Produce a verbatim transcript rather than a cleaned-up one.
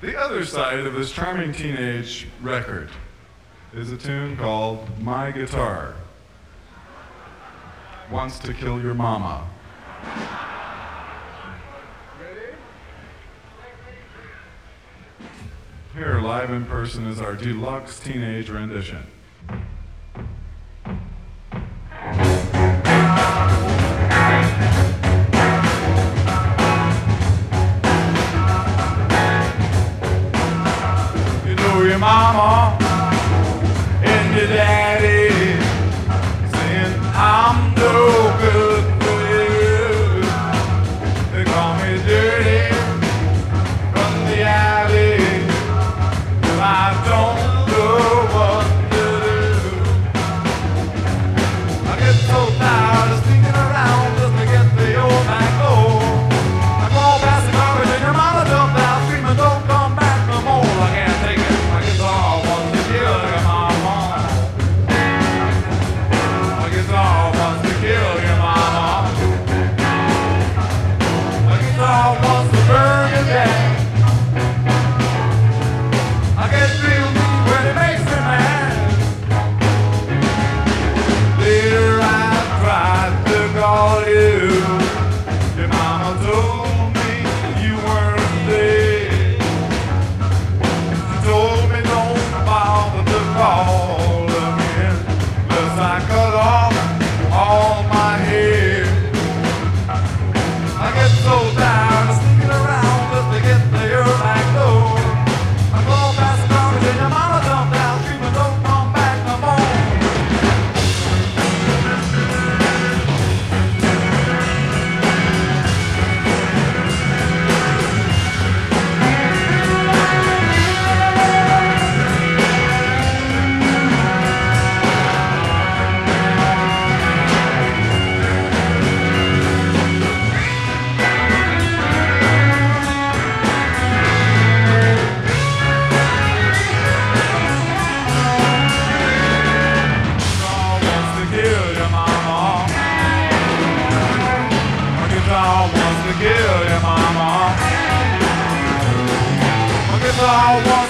The other side of this charming teenage record is a tune called My Guitar Wants to Kill Your Mama. Here, live in person, is our deluxe teenage rendition. You know your mama and your daddy saying I'm no good for you. They call me dirty from the alley. I don't know what to do. I get so tired of sneaking around just to get the old back door. I go past the garbage and your mama jumped out screaming, don't come back no more. I can't take it. My guitar wants to kill your mama. My guitar wants to kill your mama. My guitar wants to burn your dad. I get real mean when it makes me mad. Later I tried to call you. Your mama told me you weren't dead. She told me don't bother to call again, 'cause I cut off all my hair. I get so tired of sneaking around just to get to your back door. I go past the garbage and your mama jumped out screaming, don't come back no more. Wants to kill your mama. My guitar wants